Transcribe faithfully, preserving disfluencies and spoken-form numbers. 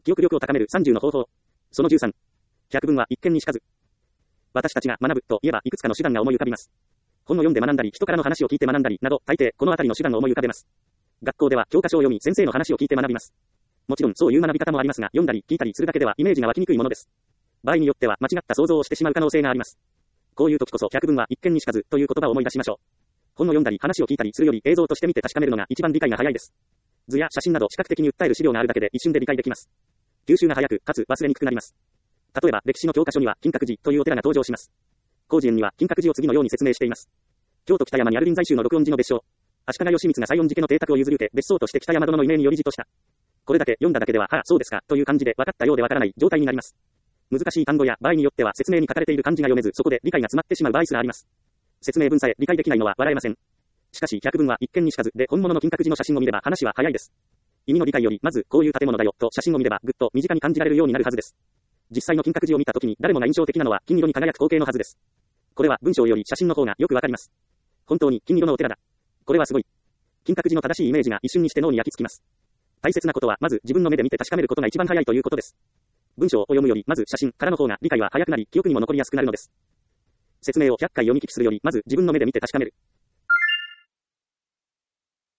記憶力を高めるさんじゅうの方法。そのじゅうさん。百聞は一見にしかず。私たちが学ぶといえばいくつかの手段が思い浮かびます。本を読んで学んだり、人からの話を聞いて学んだりなど、大抵このあたりの手段を思い浮かべます。学校では教科書を読み、先生の話を聞いて学びます。もちろんそういう学び方もありますが、読んだり聞いたりするだけではイメージが湧きにくいものです。場合によっては間違った想像をしてしまう可能性があります。こういう時こそ百聞は一見にしかずという言葉を思い出しましょう。本を読んだり話を聞いたりするより映像として見て確かめるのが一番理解が早いです。図や写真など視覚的に訴える資料があるだけで一瞬で理解できます。吸収が早く、かつ忘れにくくなります。例えば歴史の教科書には金閣寺というお寺が登場します。広辞苑には金閣寺を次のように説明しています。京都北山にある臨済宗の六恩寺の別称。足利義満が西園寺家の邸宅を譲り受け別荘として北山殿の異名により字とした。これだけ読んだだけでは、はあ、そうですかという感じで分かったようで分からない状態になります。難しい単語や場合によっては説明に書かれている漢字が読めず、そこで理解が詰まってしまう場合すらあります。説明文さえ理解できないのは笑えません。しかし百聞は一見にしかずで本物の金閣寺の写真を見れば話は早いです。意味の理解よりまずこういう建物だよと写真を見ればぐっと身近に感じられるようになるはずです。実際の金閣寺を見たときに誰もが印象的なのは金色に輝く光景のはずです。これは文章より写真の方がよくわかります。本当に金色のお寺だ。これはすごい。金閣寺の正しいイメージが一瞬にして脳に焼き付きます。大切なことはまず自分の目で見て確かめることが一番早いということです。文章を読むよりまず写真からの方が理解は早くなり記憶にも残りやすくなるのです。説明をひゃっかい読み聞きするよりまず自分の目で見て確かめる。